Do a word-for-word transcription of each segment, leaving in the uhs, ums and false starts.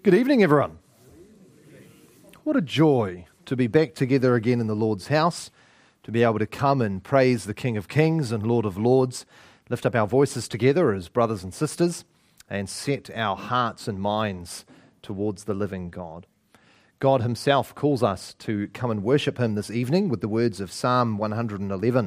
Good evening, everyone. What a joy to be back together again in the Lord's house, to be able to come and praise the King of Kings and Lord of Lords, lift up our voices together as brothers and sisters, and set our hearts and minds towards the living God. God himself calls us to come and worship him this evening with the words of Psalm one hundred eleven.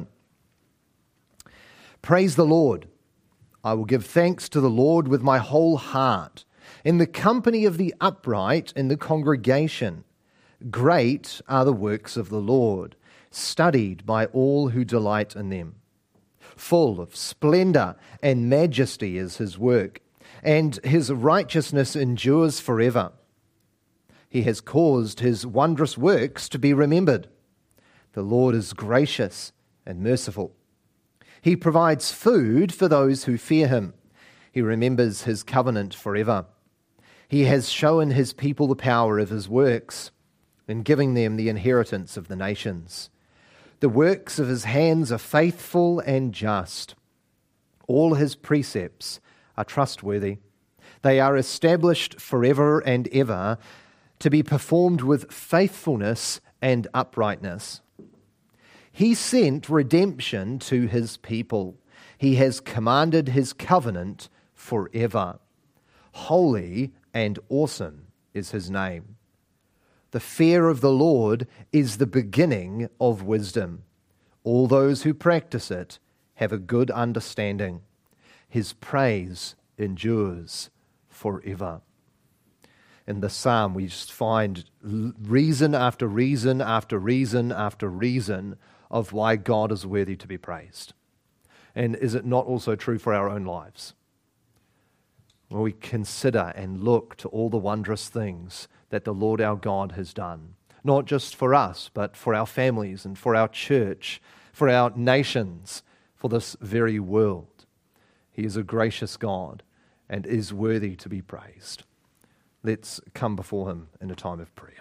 Praise the Lord. I will give thanks to the Lord with my whole heart. In the company of the upright in the congregation, great are the works of the Lord, studied by all who delight in them. Full of splendor and majesty is his work, and his righteousness endures forever. He has caused his wondrous works to be remembered. The Lord is gracious and merciful. He provides food for those who fear him. He remembers his covenant forever. He has shown his people the power of his works, in giving them the inheritance of the nations. The works of his hands are faithful and just. All his precepts are trustworthy. They are established forever and ever, to be performed with faithfulness and uprightness. He sent redemption to his people. He has commanded his covenant forever. Holy and awesome is his name. The fear of the Lord is the beginning of wisdom. All those who practice it have a good understanding. His praise endures forever. In the psalm, we just find reason after reason after reason after reason of why God is worthy to be praised. And is it not also true for our own lives? When we consider and look to all the wondrous things that the Lord our God has done, not just for us, but for our families and for our church, for our nations, for this very world. He is a gracious God and is worthy to be praised. Let's come before him in a time of prayer.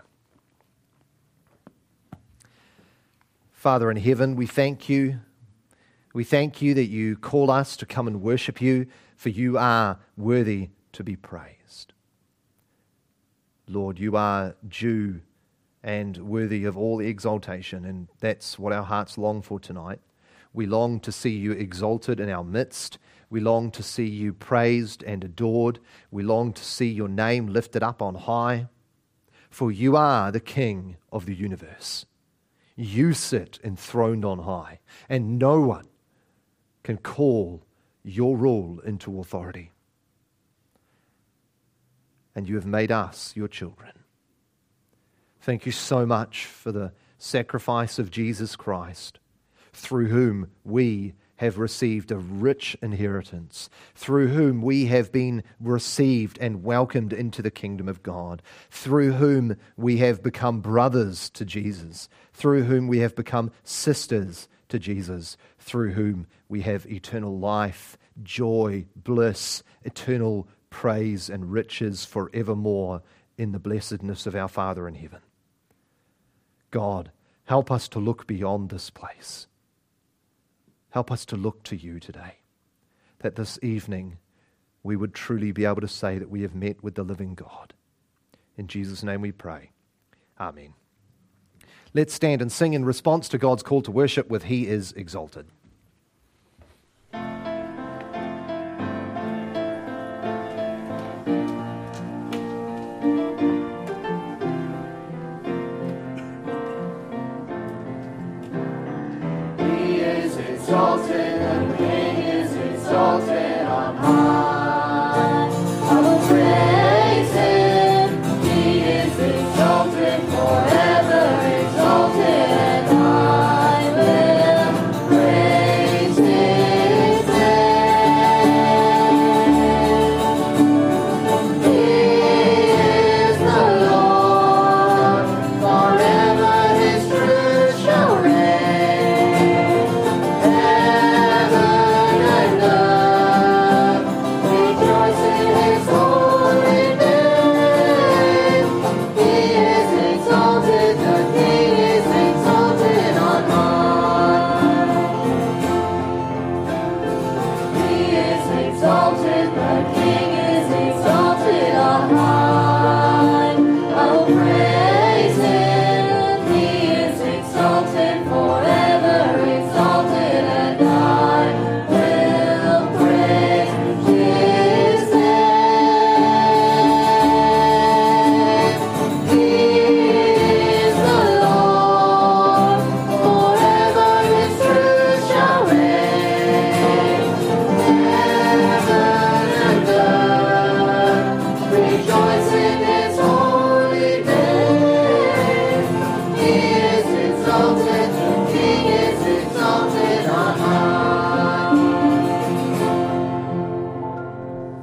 Father in heaven, we thank you. We thank you that you call us to come and worship you, for you are worthy to be praised. Lord, you are due and worthy of all exaltation, and that's what our hearts long for tonight. We long to see you exalted in our midst. We long to see you praised and adored. We long to see your name lifted up on high. For you are the King of the universe. You sit enthroned on high, and no one can call your rule into authority. And you have made us your children. Thank you so much for the sacrifice of Jesus Christ, through whom we have received a rich inheritance, through whom we have been received and welcomed into the kingdom of God, through whom we have become brothers to Jesus, through whom we have become sisters to Jesus, through whom we have eternal life, joy, bliss, eternal praise and riches forevermore in the blessedness of our Father in heaven. God, help us to look beyond this place. Help us to look to you today, that this evening we would truly be able to say that we have met with the living God. In Jesus' name we pray. Amen. Let's stand and sing in response to God's call to worship with He is Exalted. Exalted, the King is exalted on high. I will praise him. He is exalted forever, exalted, and I will praise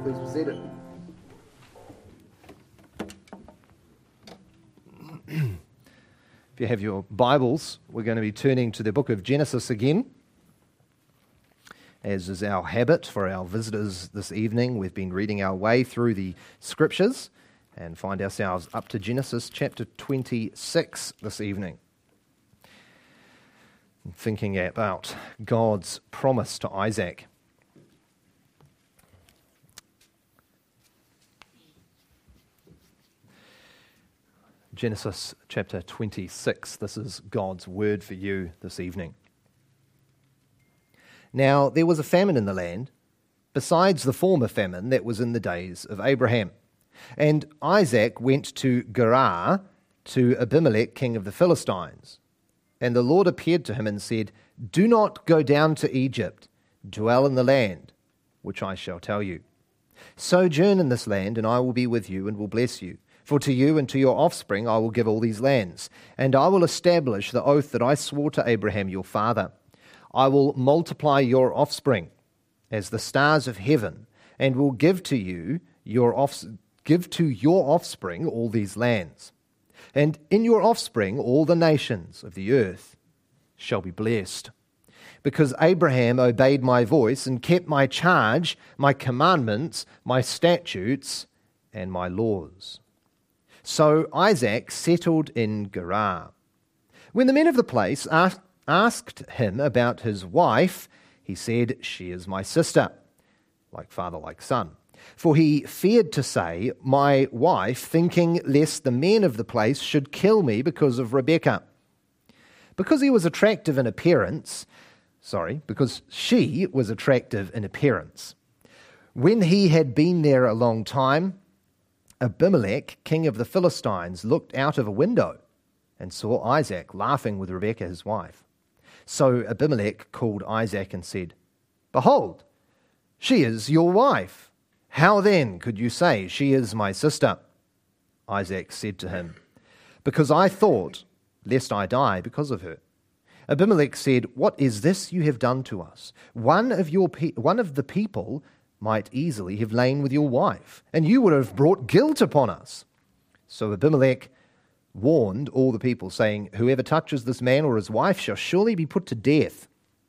Please be seated. If you have your Bibles, we're going to be turning to the book of Genesis again. As is our habit for our visitors this evening, we've been reading our way through the scriptures and find ourselves up to Genesis chapter twenty-six this evening. Thinking about God's promise to Isaac. Genesis chapter twenty-six, this is God's word for you this evening. Now there was a famine in the land, besides the former famine that was in the days of Abraham. And Isaac went to Gerar, to Abimelech, king of the Philistines. And the Lord appeared to him and said, "Do not go down to Egypt, dwell in the land, which I shall tell you. Sojourn in this land, and I will be with you and will bless you. For to you and to your offspring I will give all these lands, and I will establish the oath that I swore to Abraham your father. I will multiply your offspring as the stars of heaven, and will give to you your off, give to your offspring all these lands. And in your offspring all the nations of the earth shall be blessed. Because Abraham obeyed my voice and kept my charge, my commandments, my statutes, and my laws." So Isaac settled in Gerar. When the men of the place asked, asked him about his wife, he said, "She is my sister," like father, like son. For he feared to say, "my wife," thinking lest the men of the place should kill me because of Rebekah. Because he was attractive in appearance, sorry, because she was attractive in appearance. When he had been there a long time, Abimelech, king of the Philistines, looked out of a window and saw Isaac laughing with Rebekah his wife. So Abimelech called Isaac and said, "Behold, she is your wife. How then could you say, 'She is my sister'?" Isaac said to him, "Because I thought, lest I die because of her." Abimelech said, "What is this you have done to us? One of your pe- one of the people might easily have lain with your wife, and you would have brought guilt upon us." So Abimelech warned all the people, saying, "Whoever touches this man or his wife shall surely be put to death."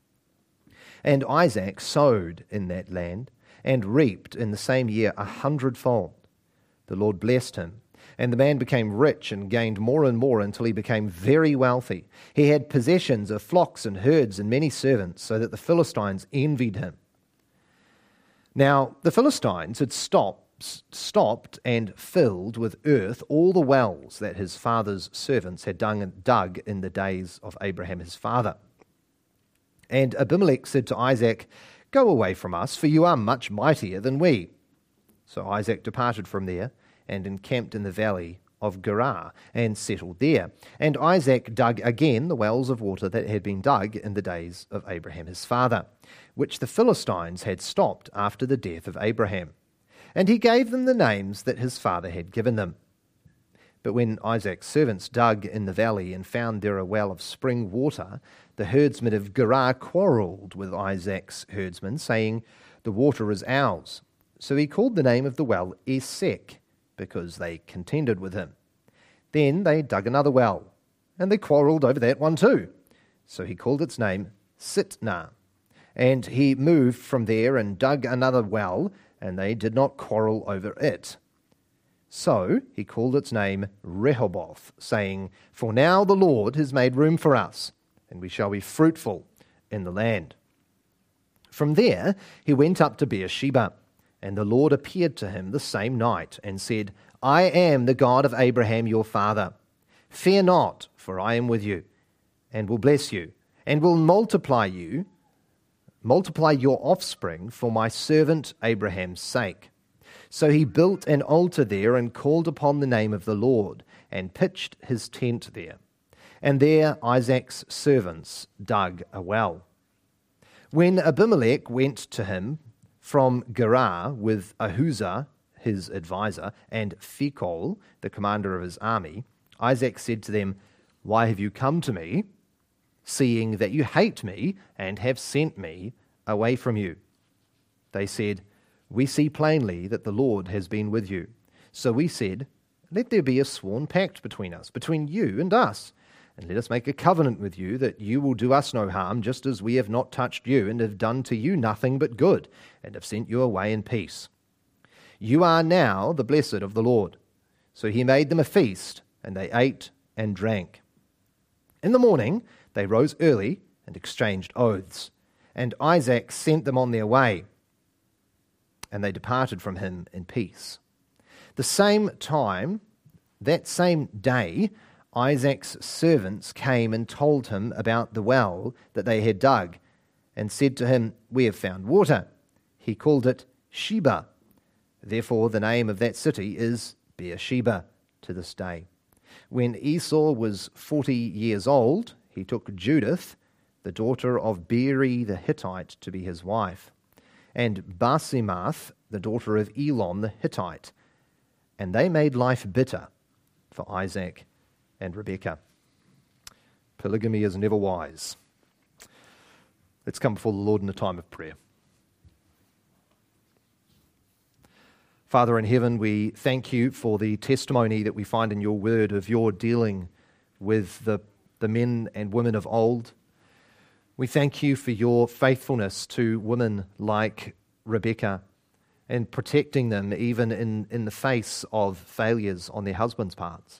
And Isaac sowed in that land, and reaped in the same year a hundredfold. The Lord blessed him, and the man became rich and gained more and more until he became very wealthy. He had possessions of flocks and herds and many servants, so that the Philistines envied him. Now the Philistines had stopped, stopped and filled with earth all the wells that his father's servants had dug in the days of Abraham his father. And Abimelech said to Isaac, "Go away from us, for you are much mightier than we." So Isaac departed from there and encamped in the valley of Gerar and settled there. And Isaac dug again the wells of water that had been dug in the days of Abraham his father, which the Philistines had stopped after the death of Abraham. And he gave them the names that his father had given them. But when Isaac's servants dug in the valley and found there a well of spring water, the herdsmen of Gerar quarrelled with Isaac's herdsmen, saying, "The water is ours." So he called the name of the well Esek, because they contended with him. Then they dug another well, and they quarrelled over that one too. So he called its name Sitnah. And he moved from there and dug another well, and they did not quarrel over it. So he called its name Rehoboth, saying, "For now the Lord has made room for us, and we shall be fruitful in the land." From there he went up to Beersheba, and the Lord appeared to him the same night and said, "I am the God of Abraham your father. Fear not, for I am with you, and will bless you, and will multiply you, multiply your offspring for my servant Abraham's sake." So he built an altar there and called upon the name of the Lord, and pitched his tent there. And there Isaac's servants dug a well. When Abimelech went to him from Gerar with Ahuzah, his advisor, and Phicol, the commander of his army, Isaac said to them, "Why have you come to me, seeing that you hate me and have sent me away from you?" They said, We see plainly that the Lord has been with you. So we said, let there be a sworn pact between us, between you and us, and let us make a covenant with you that you will do us no harm, just as we have not touched you and have done to you nothing but good, and have sent you away in peace. You are now the blessed of the Lord. So he made them a feast, and they ate and drank. In the morning they rose early and exchanged oaths, and Isaac sent them on their way, and they departed from him in peace. The same time, that same day, Isaac's servants came and told him about the well that they had dug, and said to him, we have found water. He called it Sheba. Therefore the name of that city is Beersheba to this day. When Esau was forty years old, he took Judith, the daughter of Beeri the Hittite, to be his wife, and Basemath, the daughter of Elon the Hittite, and they made life bitter for Isaac and Rebekah. Polygamy is never wise. Let's come before the Lord in a time of prayer. Father in heaven, we thank you for the testimony that we find in your word of your dealing with the, the men and women of old. We thank you for your faithfulness to women like Rebekah and protecting them even in, in the face of failures on their husbands' parts.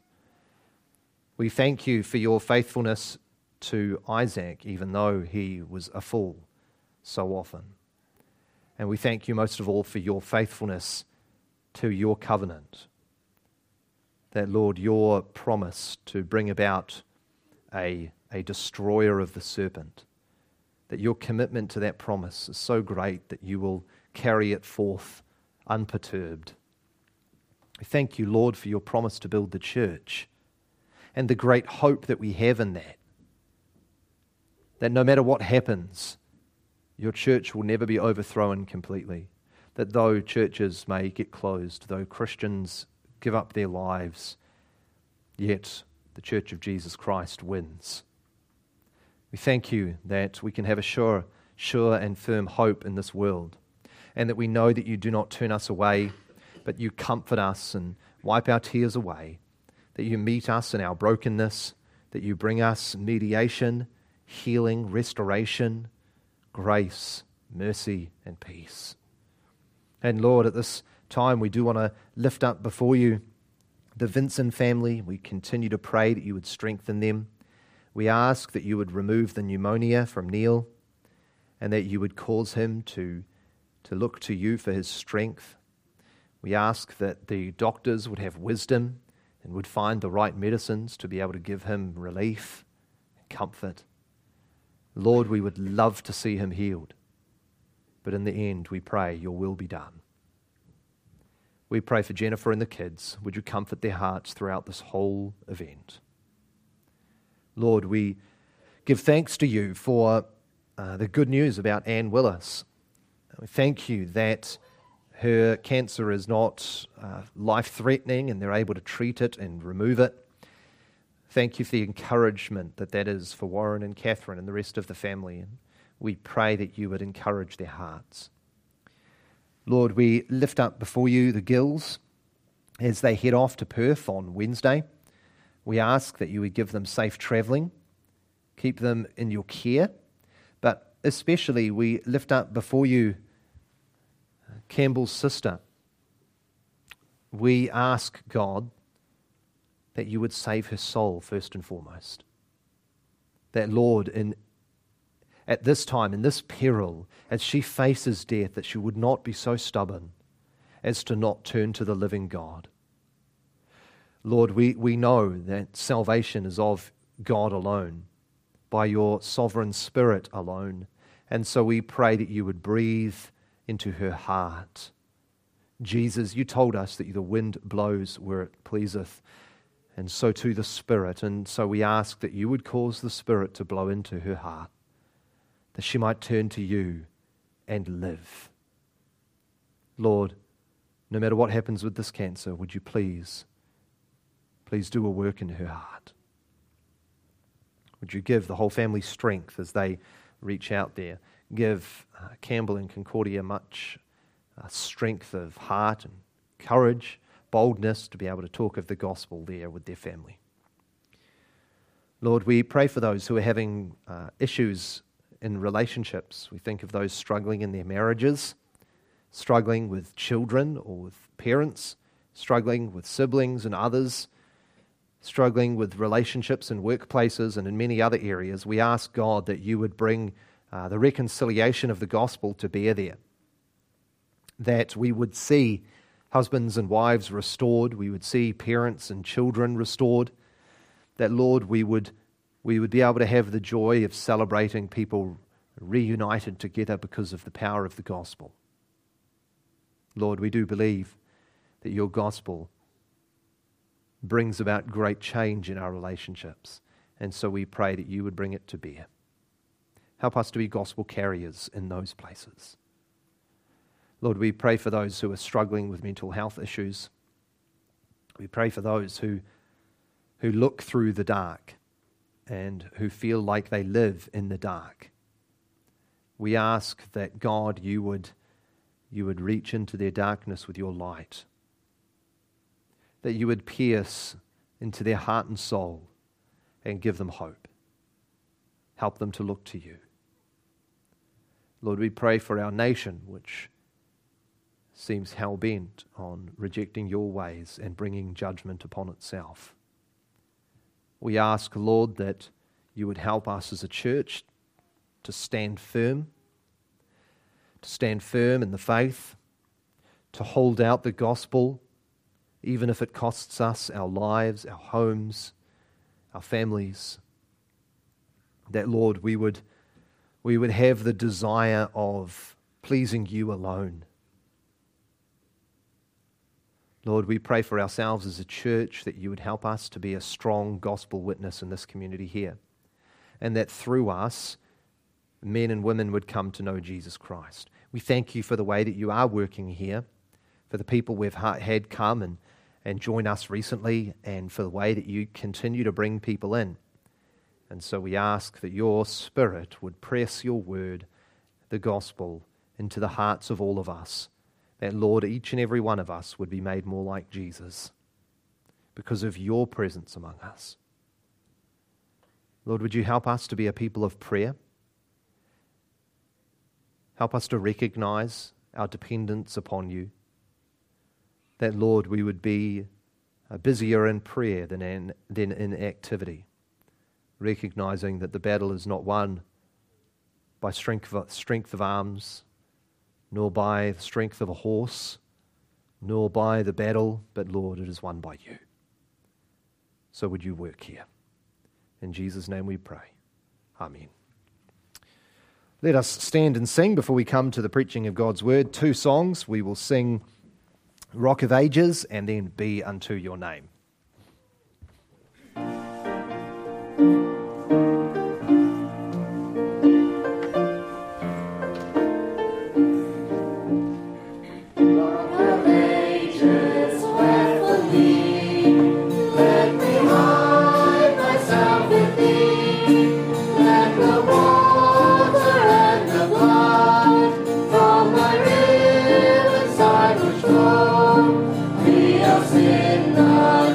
We thank you for your faithfulness to Isaac, even though he was a fool so often. And we thank you most of all for your faithfulness to your covenant. That, Lord, your promise to bring about a, a destroyer of the serpent, that your commitment to that promise is so great that you will carry it forth unperturbed. We thank you, Lord, for your promise to build the church and the great hope that we have in that. That no matter what happens, your church will never be overthrown completely. That though churches may get closed, though Christians give up their lives, yet the Church of Jesus Christ wins. We thank you that we can have a sure, sure and firm hope in this world, and that we know that you do not turn us away, but you comfort us and wipe our tears away, that you meet us in our brokenness, that you bring us mediation, healing, restoration, grace, mercy, and peace. And Lord, at this time we do want to lift up before you the Vinson family. We continue to pray that you would strengthen them. We ask that you would remove the pneumonia from Neil and that you would cause him to, to look to you for his strength. We ask that the doctors would have wisdom and would find the right medicines to be able to give him relief and comfort. Lord, we would love to see him healed. But in the end, we pray your will be done. We pray for Jennifer and the kids. Would you comfort their hearts throughout this whole event? Lord, we give thanks to you for uh, the good news about Anne Willis. We thank you that her cancer is not uh, life-threatening and they're able to treat it and remove it. Thank you for the encouragement that that is for Warren and Catherine and the rest of the family. And we pray that you would encourage their hearts. Lord, we lift up before you the Gills as they head off to Perth on Wednesday. We ask that you would give them safe travelling, keep them in your care, but especially we lift up before you Campbell's sister. We ask, God, that you would save her soul first and foremost. That, Lord, in at this time, in this peril, as she faces death, that she would not be so stubborn as to not turn to the living God. Lord, we, we know that salvation is of God alone, by your sovereign Spirit alone. And so we pray that you would breathe into her heart. Jesus, you told us that the wind blows where it pleaseth, and so too the Spirit. And so we ask that you would cause the Spirit to blow into her heart, that she might turn to you and live. Lord, no matter what happens with this cancer, would you please, please do a work in her heart. Would you give the whole family strength as they reach out there. Give uh, Campbell and Concordia much uh, strength of heart and courage, boldness to be able to talk of the gospel there with their family. Lord, we pray for those who are having uh, issues in relationships. We think of those struggling in their marriages, struggling with children or with parents, struggling with siblings and others, struggling with relationships in workplaces and in many other areas. We ask, God, that you would bring uh, the reconciliation of the gospel to bear there, that we would see husbands and wives restored, we would see parents and children restored, that, Lord, we would we would be able to have the joy of celebrating people reunited together because of the power of the gospel. Lord, we do believe that your gospel brings about great change in our relationships, and so we pray that you would bring it to bear. Help us to be gospel carriers in those places. Lord, we pray for those who are struggling with mental health issues. We pray for those who who look through the dark and who feel like they live in the dark. We ask that, God, you would, you would reach into their darkness with your light, that you would pierce into their heart and soul and give them hope. Help them to look to you. Lord, we pray for our nation, which seems hell-bent on rejecting your ways and bringing judgment upon itself. We ask, Lord, that you would help us as a church to stand firm, to stand firm in the faith, to hold out the gospel, even if it costs us our lives, our homes, our families. That, Lord, we would, we would have the desire of pleasing you alone. Lord, we pray for ourselves as a church that you would help us to be a strong gospel witness in this community here, and that through us, men and women would come to know Jesus Christ. We thank you for the way that you are working here, for the people we've had come and, and join us recently, and for the way that you continue to bring people in. And so we ask that your Spirit would press your word, the gospel, into the hearts of all of us, that, Lord, each and every one of us would be made more like Jesus because of your presence among us. Lord, would you help us to be a people of prayer? Help us to recognize our dependence upon you. That, Lord, we would be busier in prayer than in, than in activity, recognizing that the battle is not won by strength of, strength of arms, nor by the strength of a horse, nor by the battle, but, Lord, it is won by you. So would you work here? In Jesus' name we pray. Amen. Let us stand and sing before we come to the preaching of God's word. Two songs. We will sing Rock of Ages and then Be Unto Your Name. In the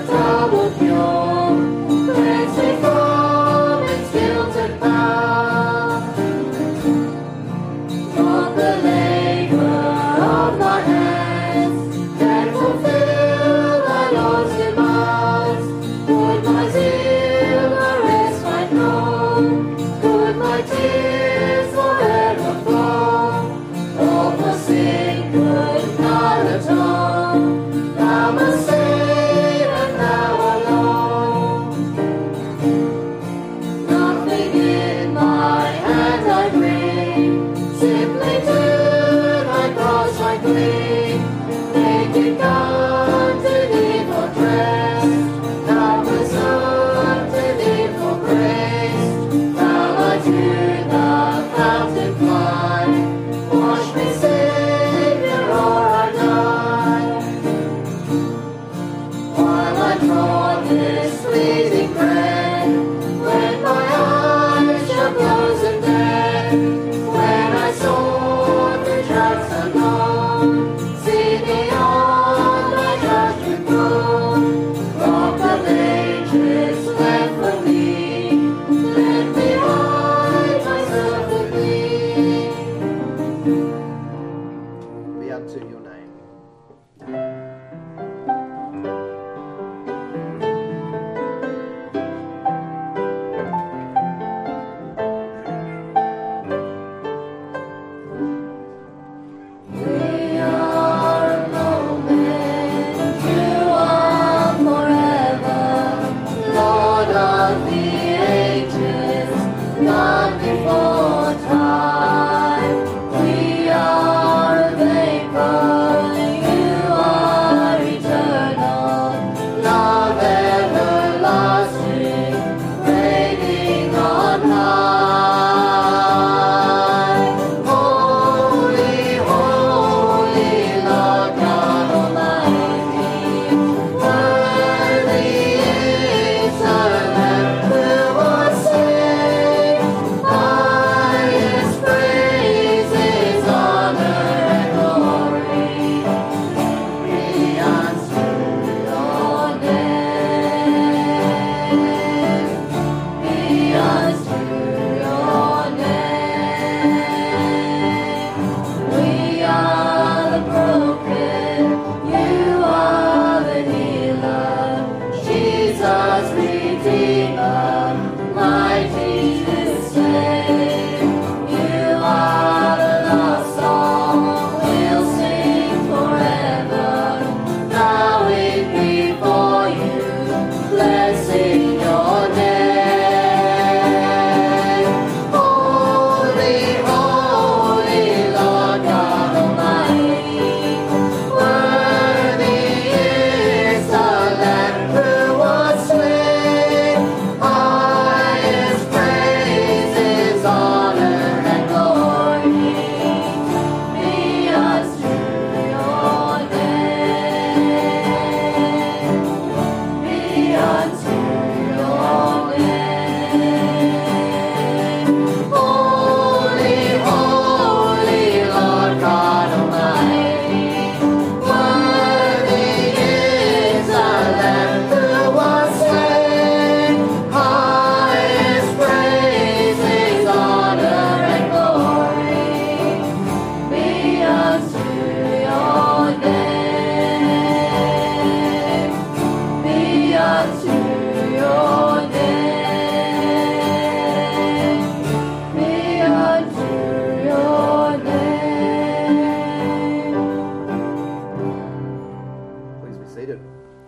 seated.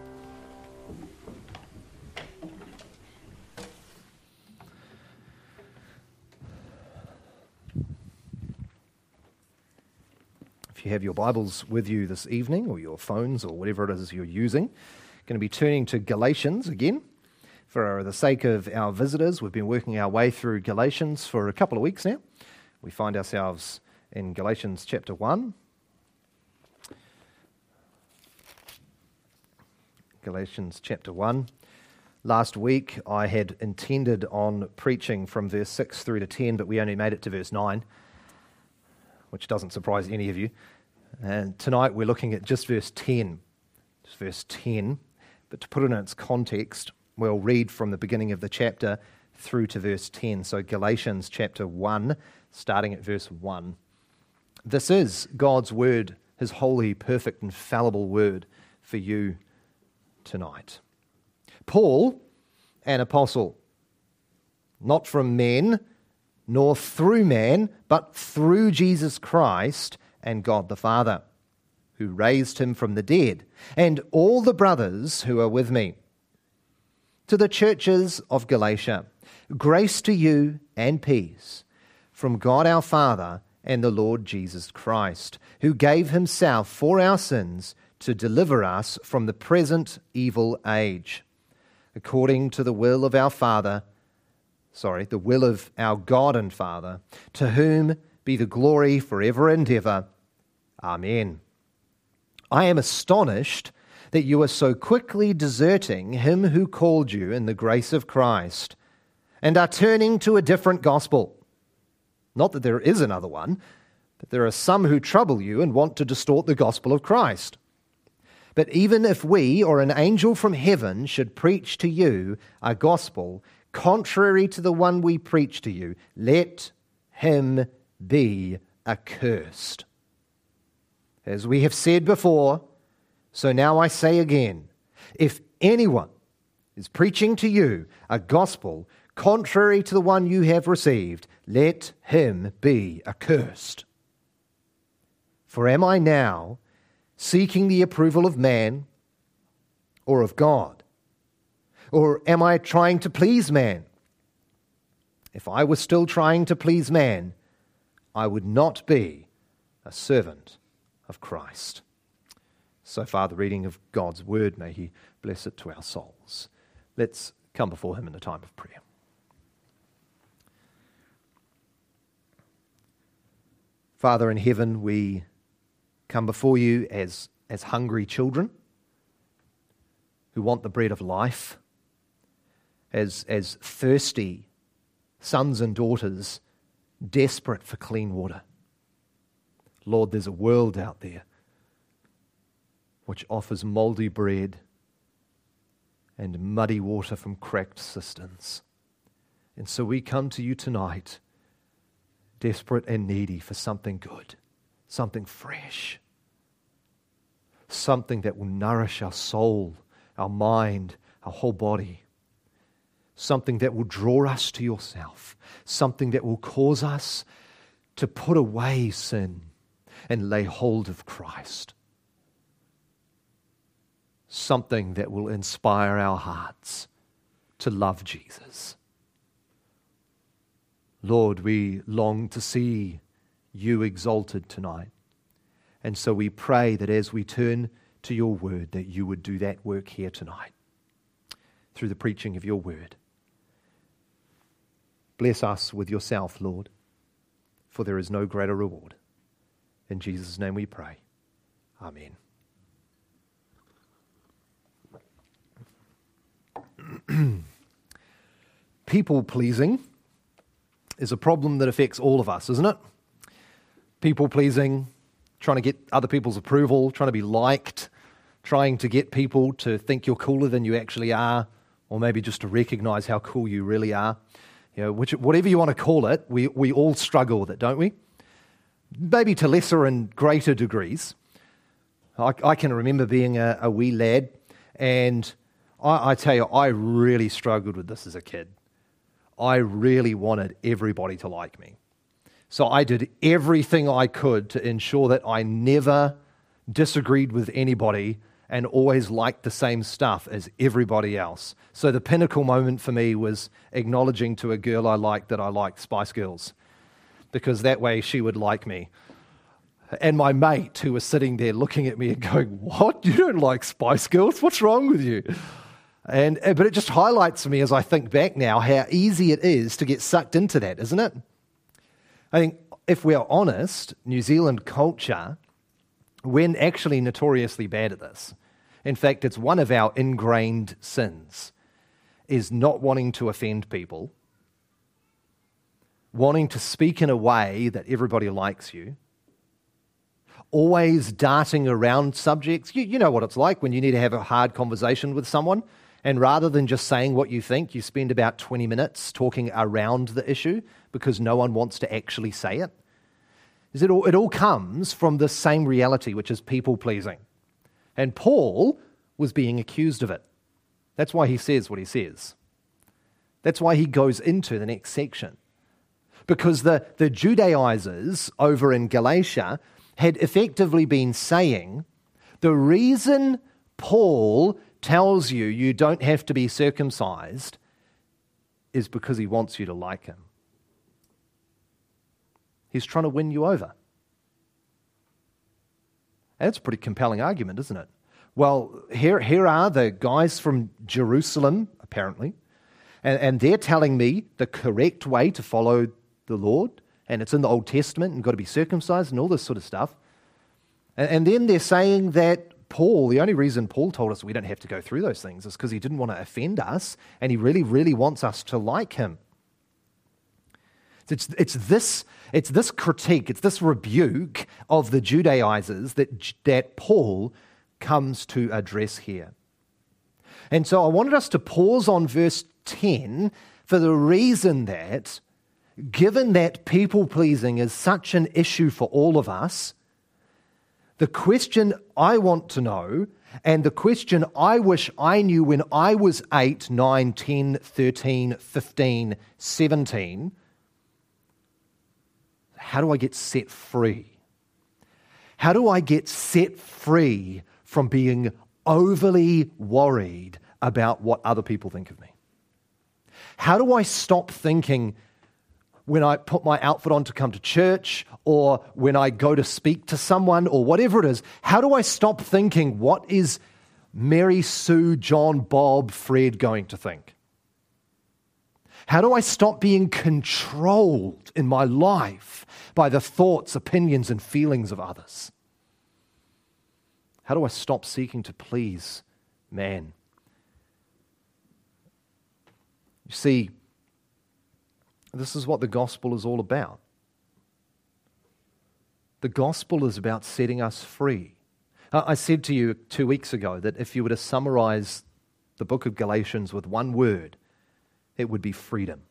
If you have your Bibles with you this evening, or your phones, or whatever it is you're using, going to be turning to Galatians again. For the sake of our visitors, we've been working our way through Galatians for a couple of weeks now. We find ourselves in Galatians chapter one. Galatians chapter one. Last week I had intended on preaching from verse six through to ten, but we only made it to verse nine, which doesn't surprise any of you. And tonight we're looking at just verse ten. Just verse ten. But to put it in its context, we'll read from the beginning of the chapter through to verse ten. So Galatians chapter one, starting at verse one. This is God's word, his holy, perfect, infallible word for you tonight. Paul, an apostle, not from men, nor through man, but through Jesus Christ and God the Father, who raised him from the dead, and all the brothers who are with me. To the churches of Galatia, grace to you and peace from God our Father and the Lord Jesus Christ, who gave himself for our sins to deliver us from the present evil age, according to the will of our Father, sorry, the will of our God and Father, to whom be the glory forever and ever. Amen. I am astonished that you are so quickly deserting him who called you in the grace of Christ, and are turning to a different gospel. Not that there is another one, but there are some who trouble you and want to distort the gospel of Christ. But even if we or an angel from heaven should preach to you a gospel contrary to the one we preach to you, let him be accursed. As we have said before, so now I say again, if anyone is preaching to you a gospel contrary to the one you have received, let him be accursed. For am I now seeking the approval of man or of God? Or am I trying to please man? If I was still trying to please man, I would not be a servant of Christ. So far, the reading of God's word, may he bless it to our souls. Let's come before him in a time of prayer. Father in heaven, we come before you as, as hungry children who want the bread of life, as, as thirsty sons and daughters desperate for clean water. Lord, there's a world out there which offers mouldy bread and muddy water from cracked cisterns. And so we come to you tonight, desperate and needy for something good, something fresh, something that will nourish our soul, our mind, our whole body, something that will draw us to yourself, something that will cause us to put away sin and lay hold of Christ, something that will inspire our hearts to love Jesus. Lord, we long to see you exalted tonight. And so we pray that as we turn to your word, that you would do that work here tonight through the preaching of your word. Bless us with yourself, Lord, for there is no greater reward. In Jesus' name we pray. Amen. People-pleasing is a problem that affects all of us, isn't it? People-pleasing, trying to get other people's approval, trying to be liked, trying to get people to think you're cooler than you actually are, or maybe just to recognize how cool you really are. You know, which, whatever you want to call it, we, we all struggle with it, don't we? Maybe to lesser and greater degrees. I, I can remember being a, a wee lad, and I, I tell you, I really struggled with this as a kid. I really wanted everybody to like me. So I did everything I could to ensure that I never disagreed with anybody and always liked the same stuff as everybody else. So the pinnacle moment for me was acknowledging to a girl I liked that I liked Spice Girls, because that way she would like me. And my mate, who was sitting there looking at me and going, "What? You don't like Spice Girls? What's wrong with you?" And but it just highlights for me, as I think back now, how easy it is to get sucked into that, isn't it? I think if we're honest, New Zealand culture, we're actually notoriously bad at this. In fact, it's one of our ingrained sins, is not wanting to offend people, wanting to speak in a way that everybody likes you, always darting around subjects. You, you know what it's like when you need to have a hard conversation with someone, and rather than just saying what you think, you spend about twenty minutes talking around the issue because no one wants to actually say it. It all, it all comes from the same reality, which is people-pleasing. And Paul was being accused of it. That's why he says what he says. That's why he goes into the next section. Because the, the Judaizers over in Galatia had effectively been saying, the reason Paul tells you you don't have to be circumcised is because he wants you to like him. He's trying to win you over. And it's a pretty compelling argument, isn't it? Well, here, here are the guys from Jerusalem, apparently, and, and they're telling me the correct way to follow the Lord, and it's in the Old Testament, and you've got to be circumcised and all this sort of stuff. And, and then they're saying that Paul, the only reason Paul told us we don't have to go through those things is because he didn't want to offend us, and he really, really wants us to like him. It's, it's, this, it's this critique, it's this rebuke of the Judaizers that, that Paul comes to address here. And so I wanted us to pause on verse ten for the reason that, given that people-pleasing is such an issue for all of us, the question I want to know, and the question I wish I knew when I was eight, nine, ten, thirteen, fifteen, seventeen, how do I get set free? How do I get set free from being overly worried about what other people think of me? How do I stop thinking when I put my outfit on to come to church, or when I go to speak to someone, or whatever it is, how do I stop thinking, what is Mary, Sue, John, Bob, Fred going to think? How do I stop being controlled in my life by the thoughts, opinions, and feelings of others? How do I stop seeking to please man? You see, this is what the gospel is all about. The gospel is about setting us free. I said to you two weeks ago that if you were to summarize the book of Galatians with one word, it would be freedom.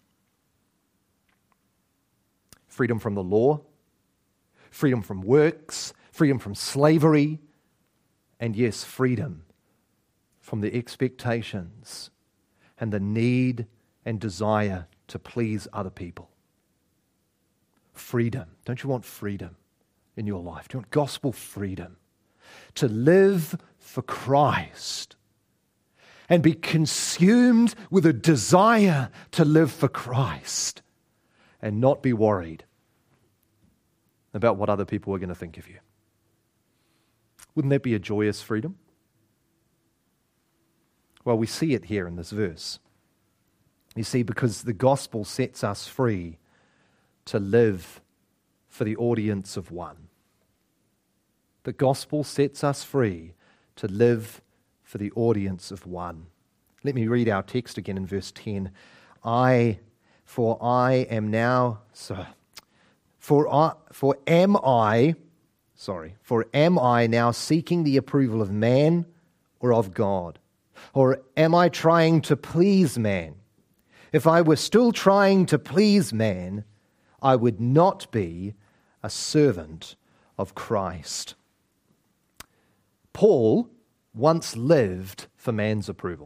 Freedom from the law, freedom from works, freedom from slavery, and yes, freedom from the expectations and the need and desire to please other people. Freedom. Don't you want freedom in your life? Do you want gospel freedom? To live for Christ and be consumed with a desire to live for Christ and not be worried about what other people are going to think of you. Wouldn't that be a joyous freedom? Well, we see it here in this verse. You see, because the gospel sets us free to live for the audience of one. The gospel sets us free to live for the audience of one. Let me read our text again in verse ten. I, for I am now, so, for I, for am I, sorry, for am I now seeking the approval of man or of God? Or am I trying to please man? If I were still trying to please man, I would not be a servant of Christ. Paul once lived for man's approval.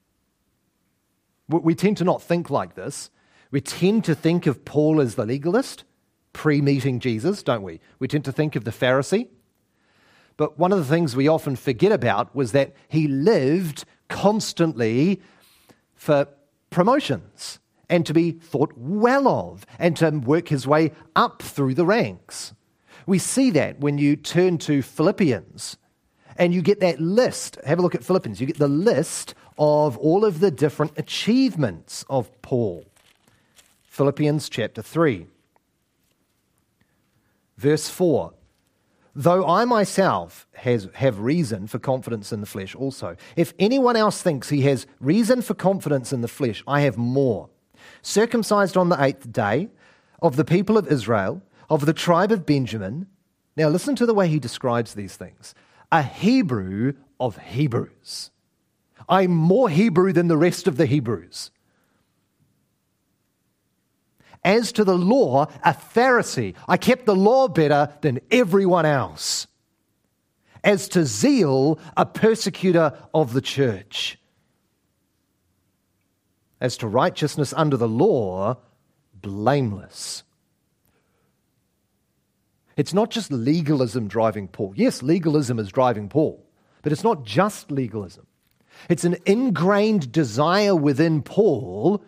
We tend to not think like this. We tend to think of Paul as the legalist, pre-meeting Jesus, don't we? We tend to think of the Pharisee. But one of the things we often forget about was that he lived constantly for promotions and to be thought well of and to work his way up through the ranks. We see that when you turn to Philippians and you get that list. Have a look at Philippians. You get the list of all of the different achievements of Paul. Philippians chapter three, verse four. Though I myself has, have reason for confidence in the flesh also. If anyone else thinks he has reason for confidence in the flesh, I have more. Circumcised on the eighth day, of the people of Israel, of the tribe of Benjamin. Now listen to the way he describes these things. A Hebrew of Hebrews. I'm more Hebrew than the rest of the Hebrews. As to the law, a Pharisee. I kept the law better than everyone else. As to zeal, a persecutor of the church. As to righteousness under the law, blameless. It's not just legalism driving Paul. Yes, legalism is driving Paul, but it's not just legalism. It's an ingrained desire within Paul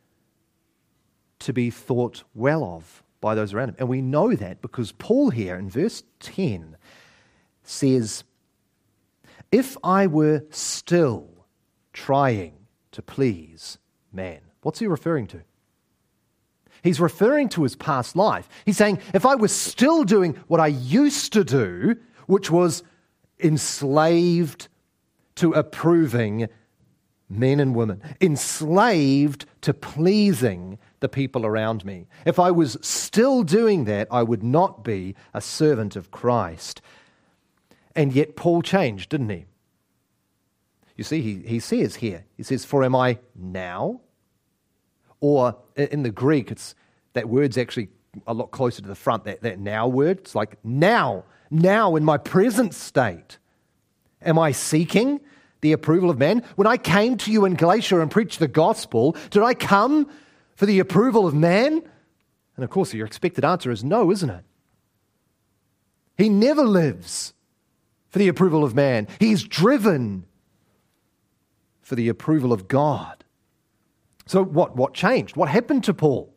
to be thought well of by those around him. And we know that because Paul here in verse ten says, if I were still trying to please man. What's he referring to? He's referring to his past life. He's saying, if I was still doing what I used to do, which was enslaved to approving men and women, enslaved to pleasing the people around me. If I was still doing that, I would not be a servant of Christ. And yet Paul changed, didn't he? You see, he, he says here, he says, for am I now? Or in the Greek, it's that word's actually a lot closer to the front, that, that now word. It's like now, now in my present state. Am I seeking the approval of man? When I came to you in Galatia and preached the gospel, did I come for the approval of man? And of course, your expected answer is no, isn't it? He never lives for the approval of man. He's driven for the approval of God. So what, what changed? What happened to Paul?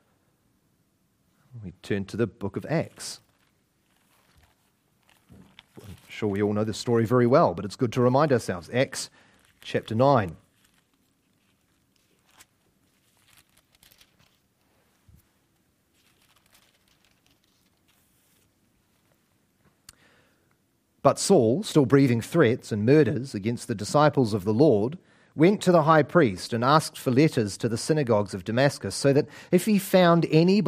We turn to the book of Acts. I'm sure we all know this story very well, but it's good to remind ourselves. Acts chapter nine. But Saul, still breathing threats and murders against the disciples of the Lord, went to the high priest and asked for letters to the synagogues of Damascus, so that if he found any